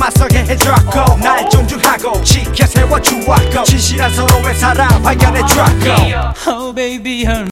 맞서게 해줬고 날 존중하고 지켜 세워주었고 진실한 서로의 사랑 발견해줬고 Oh baby